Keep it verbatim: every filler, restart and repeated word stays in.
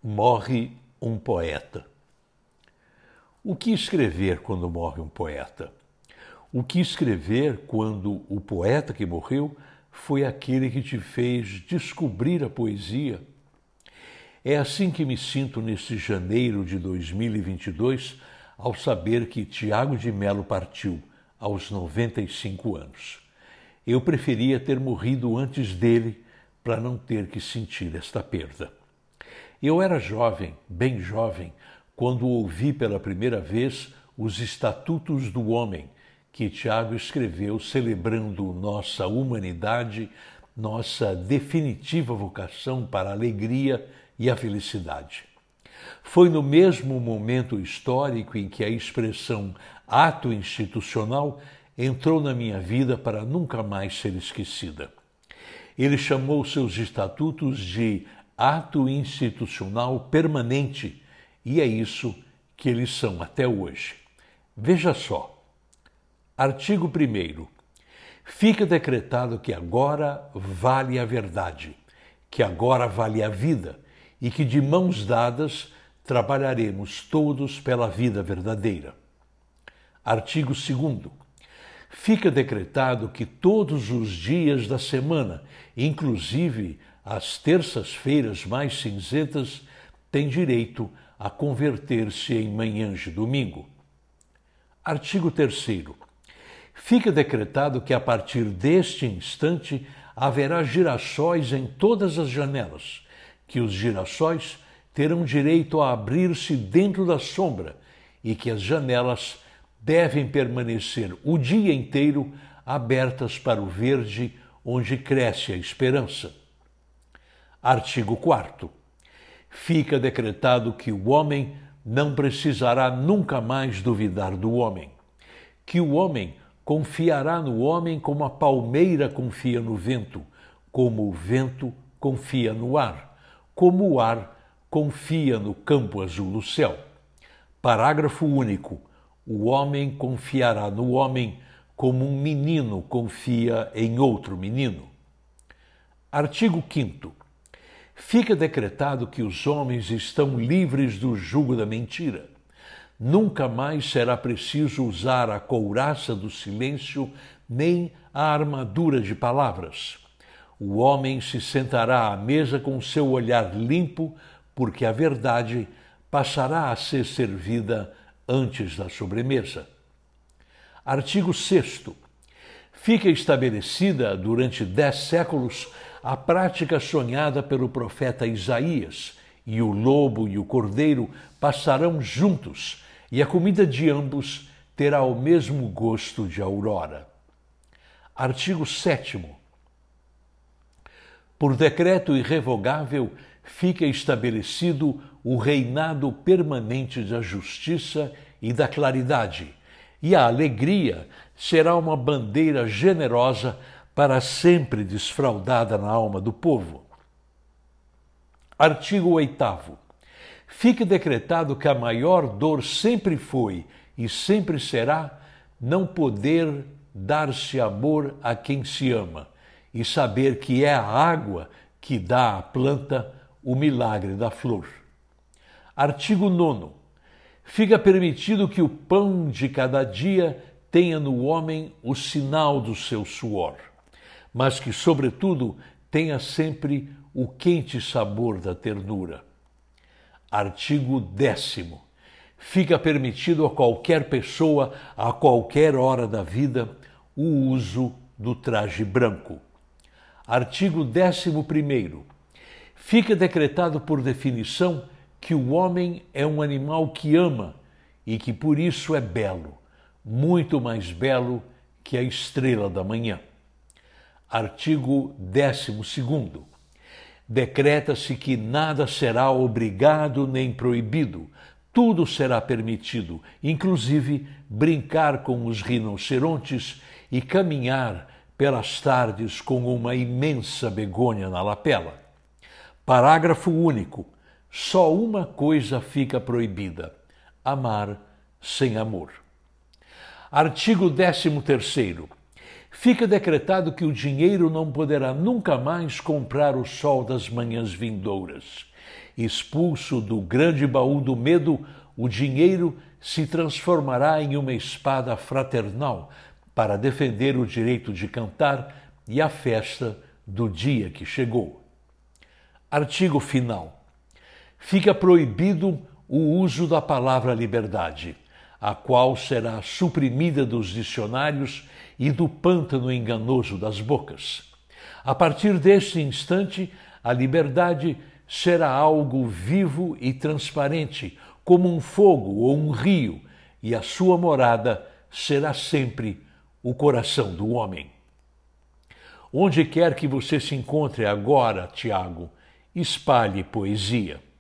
Morre um poeta. O que escrever quando morre um poeta? O que escrever quando o poeta que morreu foi aquele que te fez descobrir a poesia? É assim que me sinto neste janeiro de dois mil e vinte e dois, ao saber que Tiago de Melo partiu aos noventa e cinco anos. Eu preferia ter morrido antes dele para não ter que sentir esta perda. Eu era jovem, bem jovem, quando ouvi pela primeira vez os Estatutos do Homem, que Tiago escreveu celebrando nossa humanidade, nossa definitiva vocação para a alegria e a felicidade. Foi no mesmo momento histórico em que a expressão ato institucional entrou na minha vida para nunca mais ser esquecida. Ele chamou seus estatutos de ato institucional permanente, e é isso que eles são até hoje. Veja só. Artigo primeiro. Fica decretado que agora vale a verdade, que agora vale a vida, e que de mãos dadas trabalharemos todos pela vida verdadeira. Artigo segundo. Fica decretado que todos os dias da semana, inclusive as terças-feiras mais cinzentas, têm direito a converter-se em manhãs de domingo. Artigo terceiro. Fica decretado que a partir deste instante haverá girassóis em todas as janelas, que os girassóis terão direito a abrir-se dentro da sombra e que as janelas devem permanecer o dia inteiro abertas para o verde onde cresce a esperança. Artigo quarto. Fica decretado que o homem não precisará nunca mais duvidar do homem, que o homem confiará no homem como a palmeira confia no vento, como o vento confia no ar, como o ar confia no campo azul do céu. Parágrafo único. O homem confiará no homem como um menino confia em outro menino. Artigo quinto. Fica decretado que os homens estão livres do jugo da mentira. Nunca mais será preciso usar a couraça do silêncio nem a armadura de palavras. O homem se sentará à mesa com seu olhar limpo, porque a verdade passará a ser servida antes da sobremesa. Artigo sexto. Fica estabelecida durante dez séculos a prática sonhada pelo profeta Isaías, e o lobo e o cordeiro passarão juntos, e a comida de ambos terá o mesmo gosto de aurora. Artigo sétimo. Por decreto irrevogável, fica estabelecido o reinado permanente da justiça e da claridade, e a alegria será uma bandeira generosa para sempre desfraldada na alma do povo. Artigo oitavo. Fica decretado que a maior dor sempre foi e sempre será não poder dar-se amor a quem se ama e saber que é a água que dá à planta o milagre da flor. Artigo nono. Fica permitido que o pão de cada dia tenha no homem o sinal do seu suor, mas que, sobretudo, tenha sempre o quente sabor da ternura. Artigo décimo. Fica permitido a qualquer pessoa, a qualquer hora da vida, o uso do traje branco. Artigo décimo primeiro. Fica decretado por definição que o homem é um animal que ama e que por isso é belo, muito mais belo que a estrela da manhã. Artigo décimo segundo. Decreta-se que nada será obrigado nem proibido, tudo será permitido, inclusive brincar com os rinocerontes e caminhar pelas tardes com uma imensa begônia na lapela. Parágrafo único. Só uma coisa fica proibida: amar sem amor. Artigo décimo terceiro. Fica decretado que o dinheiro não poderá nunca mais comprar o sol das manhãs vindouras. Expulso do grande baú do medo, o dinheiro se transformará em uma espada fraternal para defender o direito de cantar e a festa do dia que chegou. Artigo final. Fica proibido o uso da palavra liberdade, a qual será suprimida dos dicionários e do pântano enganoso das bocas. A partir deste instante, a liberdade será algo vivo e transparente, como um fogo ou um rio, e a sua morada será sempre o coração do homem. Onde quer que você se encontre agora, Tiago, espalhe poesia.